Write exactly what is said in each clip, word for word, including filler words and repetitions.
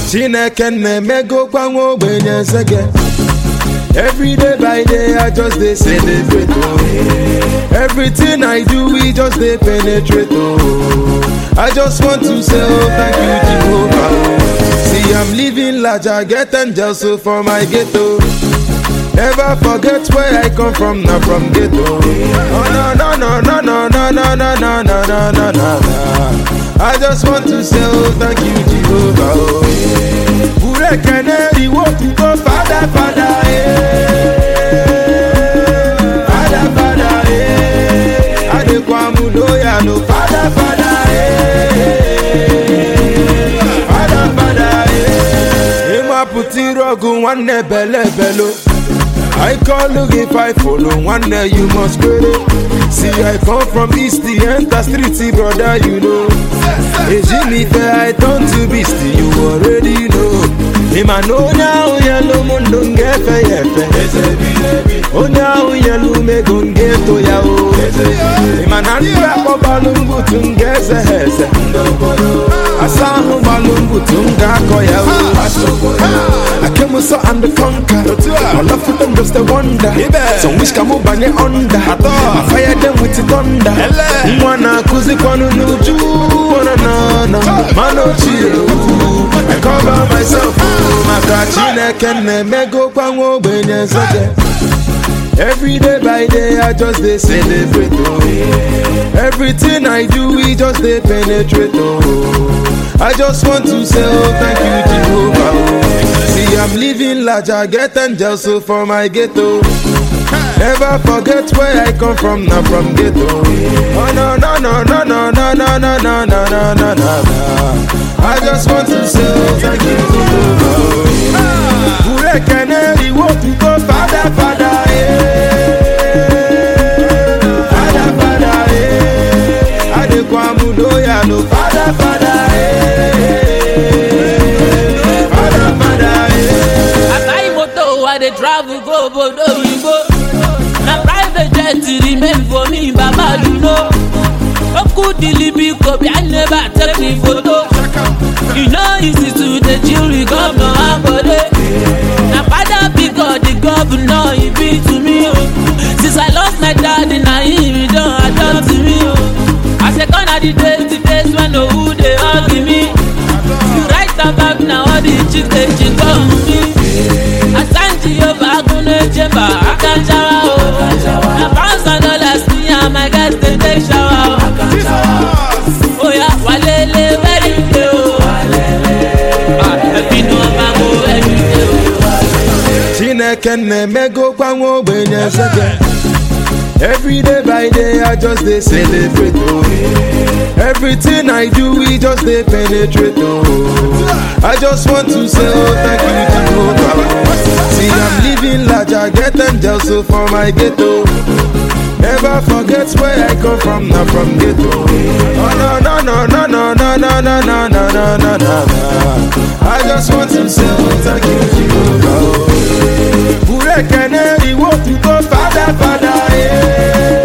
Chineke na-emego kwa nwa ogbenye nsege. Every day by day I just dey celebrate oh. Everything I do we just dey penetrate oh. I just want to say oh thank you Jehovah oh. See I'm living large, I get angels so for my ghetto. Never forget where I come from, not from ghetto. Oh no no no no no no no no no no no no no. I just want to say oh thank you Jehovah oh. Ure keneri wo to go Father Father eh. Father Father eh. Adekwamu loya no Father Father eh. Father Father eh. Ema puti rogu wane bele belo. I call look if I follow one day you must credit. See I come from East the enter street brother you know. Hey Jimmy fair I turn to beast you already know. Him I know now yellow moon don't get fair yefe. Oh now yellow me gon get to ya o. Him I not rap up balungu tungeze heze. Asahu balungu tunga koya o. I came so and the conquer. My love for them just a wonder. Some wish come up bang it under. I fire them with the thunder. Mwana kuzi kwanu nuju. Wana na na mano chiyo. I cover myself. Maka Chineke na-emego kwa nwa ogbenye nsege. Every day by day I just dey celebrate oh. Everything I do we just dey penetrate oh. I just want to say oh thank you Jehovah oh. See I'm living large, I get angels so for my ghetto. Never forget where I come from, not from ghetto. Oh no no no no no no no no no no no no no. I just want to say oh thank you Jehovah oh. Ure keneri wo to go Father Father eh. Father Father eh. Adekwamu loya no Father Father eh. Father Father eh. As I moto I dey travel go bodo yibo. Na private jet remain for me baba you know. Oku dilibi kobi I never take me photo. You know easy to the jury governor Ambode. Na father because the governor he be to me oh. Since I lost my daddy now he don't adopt me oh. I say gonna the days the days when no who they hug me. You right about now all the chicks they chick on me. I stand to your back on the chamber I can't shower oh. Na pounds and dollars me and my guys they take shower oh. Oh yeah walele very good oh. Chineke na-emego kwa nwa ogbenye nsege. Every day by day I just dey celebrate oh. Everything I do we just dey penetrate oh. I just want to say oh thank you Jehovah. See I'm living large, I get angels so for my ghetto. Never forget where I come from, not from ghetto. Oh no no no no no no no no no no no no no. I just want to say oh thank you Jehovah. Ure keneri wo to go Father Father eh.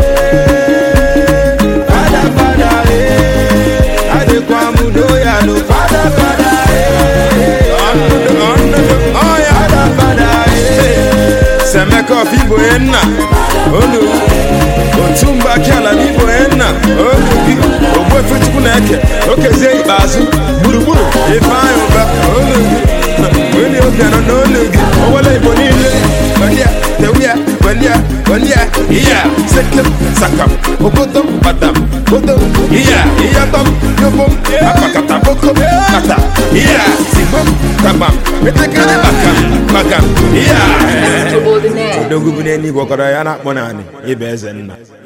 Father Father eh. Adekwamu loya no Father Father eh. Oh yeah Father Father eh. Semeko fibo enna. Oh no. Otumba kiala nibo enna. Oh no. Ogwe futuku neke. Okeze ibazu. Buru buru. Ifayo ba. Oh no. When you get on no look, oh well I believe it. But yeah, the we are, well yeah, well yeah, yeah. Second, sakam, okotom, batam, okotom, yeah, yeah, tom, yobom, apakata, boko, kata, yeah, sibom, tabam, metekane bakam, bakam, yeah. Extraordinaire. Don't go in any walk around, monani, ibezen.